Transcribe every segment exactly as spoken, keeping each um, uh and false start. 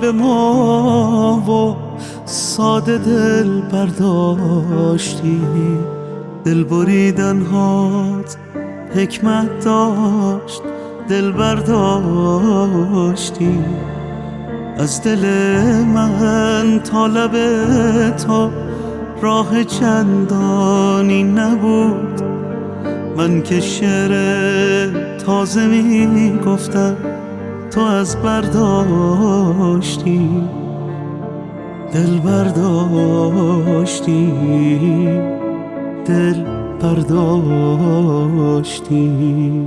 ما و ساده دل برداشتی. دل بریدن هات حکمت داشت، دل برداشتی. از دل من تا لب تو راه چندانی نبود. من که شعر تازه می گفتم تو از برداشتی. دل برداشتی، دل برداشتی.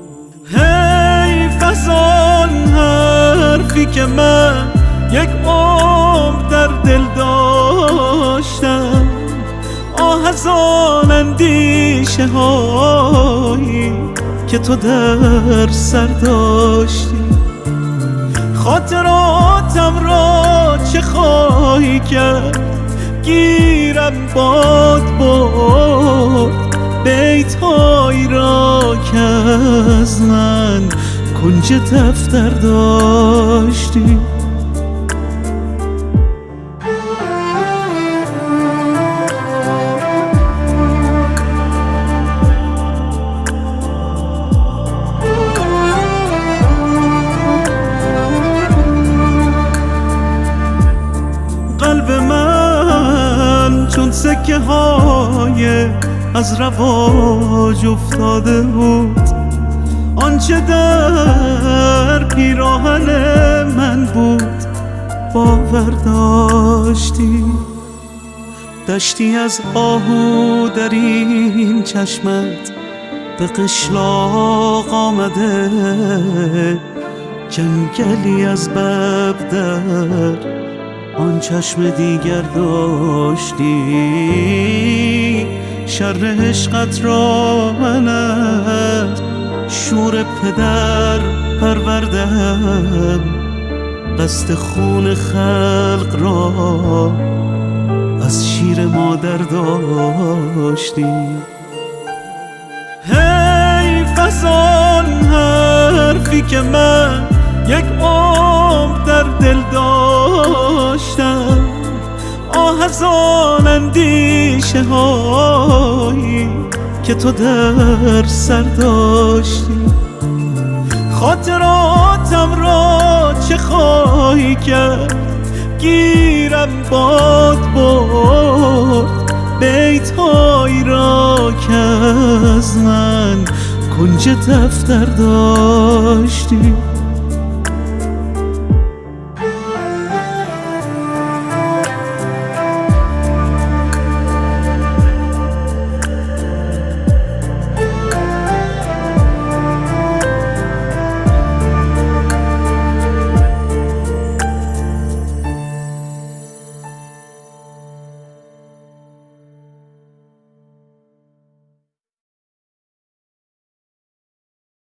حیف از آن حرفی که من یک عمر در دل داشتم. آه از آن اندیشه هایی که تو در سر داشتی. خاطراتم را چه خواهی کرد، گیرم باد برد. بیت‌هایی را که از من کنج دفتر داشتی. قلب من چون سکه های از رواج افتاده بود. آنچه در پیراهن من بود باور داشتی. دشتی از آهو در این چشمت به قشلاق آمده. جنگلی از بب در آن چشم دیگر داشتی. شر عشقت را من از شور پدر پروردم. قصد خون خلق را از شیر مادر داشتی. حیف از آن حرفی که من یک عمر در دل داشتم. آه از آن اندیشه هایی که تو در سر داشتی. خاطراتم را چه خواهی کرد، گیرم باد برد. بیت‌هایی را که از من کنج دفتر داشتی.